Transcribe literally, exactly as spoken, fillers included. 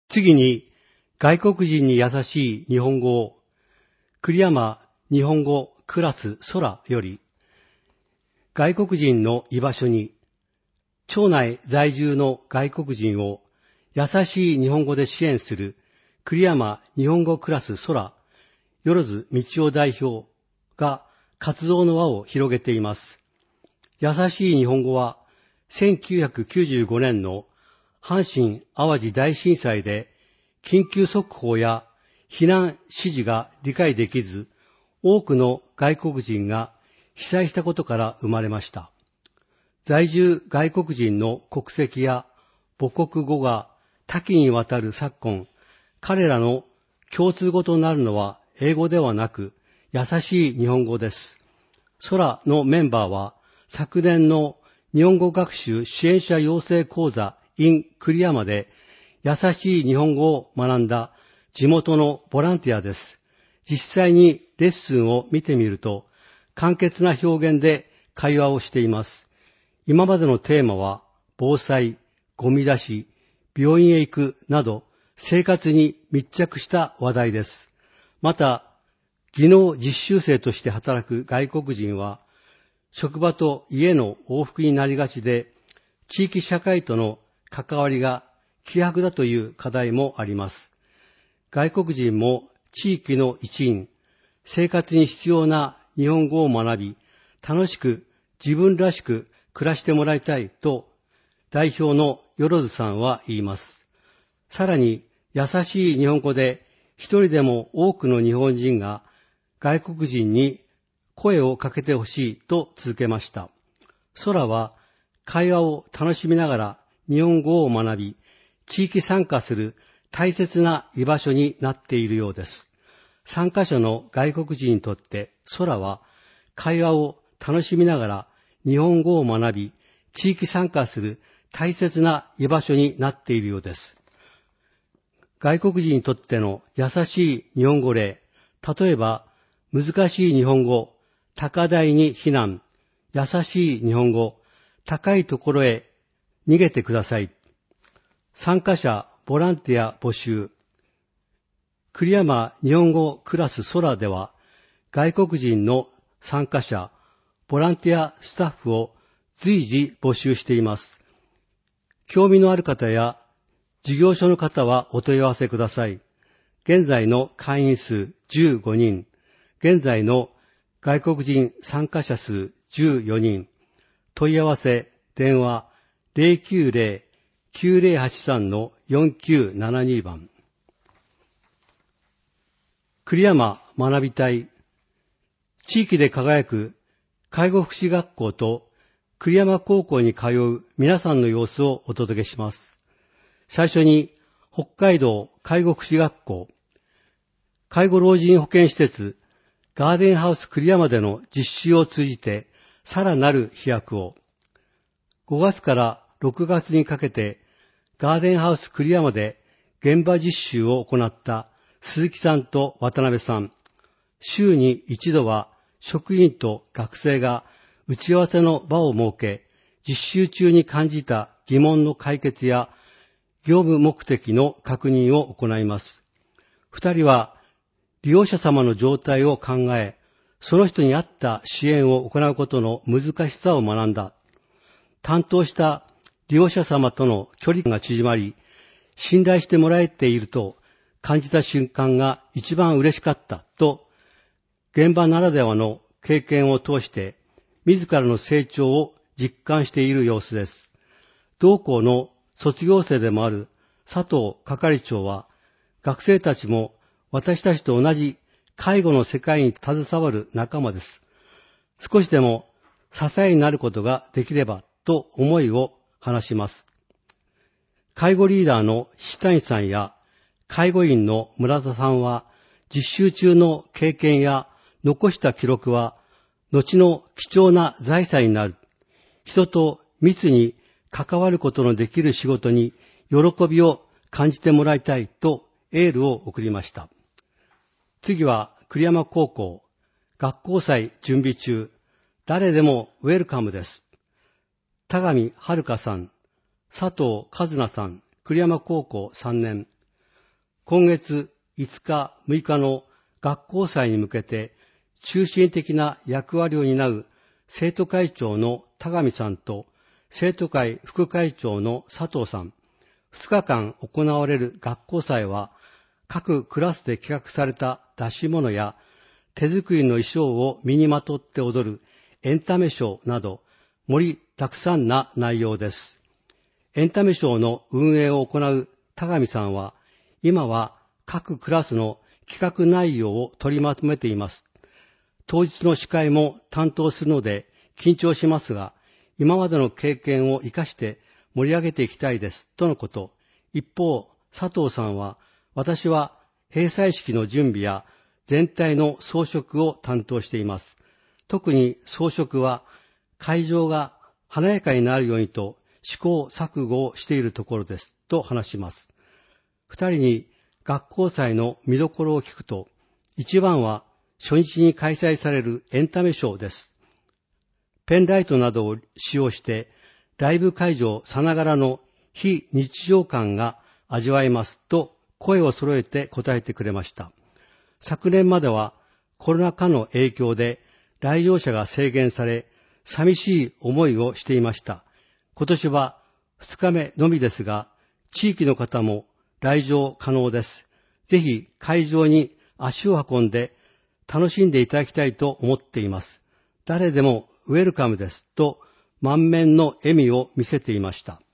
次に、外国人に優しい日本語を、栗山日本語クラス空より、外国人の居場所に、町内在住の外国人を優しい日本語で支援する栗山日本語クラス空、よろず道夫代表が活動の輪を広げています。優しい日本語は、せんきゅうひゃくきゅうじゅうごねんの阪神淡路大震災で緊急速報や避難指示が理解できず、多くの外国人が被災したことから生まれました。在住外国人の国籍や母国語が多岐にわたる昨今、彼らの共通語となるのは英語ではなく優しい日本語です。空のメンバーは昨年の日本語学習支援者養成講座 in 栗山で優しい日本語を学んだ地元のボランティアです。実際にレッスンを見てみると簡潔な表現で会話をしています。今までのテーマは防災、ゴミ出し、病院へ行くなど生活に密着した話題です。また、技能実習生として働く外国人は職場と家の往復になりがちで、地域社会との関わりが希薄だという課題もあります。外国人も地域の一員、生活に必要な日本語を学び、楽しく自分らしく暮らしてもらいたいと代表のよろずさんは言います。さらに優しい日本語で一人でも多くの日本人が外国人に声をかけてほしいと続けました。空は会話を楽しみながら日本語を学び、地域参加する大切な居場所になっているようです。参加者の外国人にとって空は会話を楽しみながら日本語を学び、地域参加する大切な居場所になっているようです。外国人にとっての優しい日本語例、例えば難しい日本語、高台に避難、優しい日本語、高いところへ逃げてください。参加者、ボランティア募集。栗山日本語クラス空では、外国人の参加者、ボランティアスタッフを随時募集しています。興味のある方や事業所の方はお問い合わせください。現在の会員数じゅうごにん、現在の外国人参加者数じゅうよにん、問い合わせ、電話 ゼロきゅうゼロ きゅうゼロはちさん よんきゅうななに 番。栗山学びたい。地域で輝く介護福祉学校と栗山高校に通う皆さんの様子をお届けします。最初に北海道介護福祉学校、介護老人保健施設ガーデンハウス栗山での実習を通じてさらなる飛躍を。ごがつからろくがつにかけてガーデンハウス栗山で現場実習を行った鈴木さんと渡辺さん。週に一度は職員と学生が打ち合わせの場を設け、実習中に感じた疑問の解決や業務目的の確認を行います。二人は利用者様の状態を考え、その人に合った支援を行うことの難しさを学んだ。担当した利用者様との距離が縮まり、信頼してもらえていると感じた瞬間が一番嬉しかったと、現場ならではの経験を通して自らの成長を実感している様子です。同校の卒業生でもある佐藤係長は、学生たちも私たちと同じ介護の世界に携わる仲間です。少しでも支えになることができればと思いを話します。介護リーダーの石谷さんや介護員の村田さんは、実習中の経験や残した記録は後の貴重な財産になる。人と密に関わることのできる仕事に喜びを感じてもらいたいとエールを送りました。次は栗山高校、学校祭準備中、誰でもウェルカムです。田上遥さん、佐藤和奈さん、栗山高校さんねん。 今月いつか、むいかの学校祭に向けて中心的な役割を担う生徒会長の田上さんと生徒会副会長の佐藤さん、ふつかかん行われる学校祭は各クラスで企画された出し物や手作りの衣装を身にまとって踊るエンタメショーなど盛りだくさんな内容です。エンタメショーの運営を行う田上さんは、今は各クラスの企画内容を取りまとめています。当日の司会も担当するので緊張しますが、今までの経験を生かして盛り上げていきたいです、とのこと。一方、佐藤さんは、私は閉鎖式の準備や全体の装飾を担当しています。特に装飾は会場が華やかになるようにと試行錯誤をしているところです、と話します。二人に学校祭の見どころを聞くと、一番は初日に開催されるエンタメショーです。ペンライトなどを使用してライブ会場さながらの非日常感が味わえますと声を揃えて答えてくれました。昨年まではコロナ禍の影響で来場者が制限され、寂しい思いをしていました。今年はふつかめのみですが、地域の方も来場可能です。ぜひ会場に足を運んで楽しんでいただきたいと思っています。誰でもウェルカムですと満面の笑みを見せていました。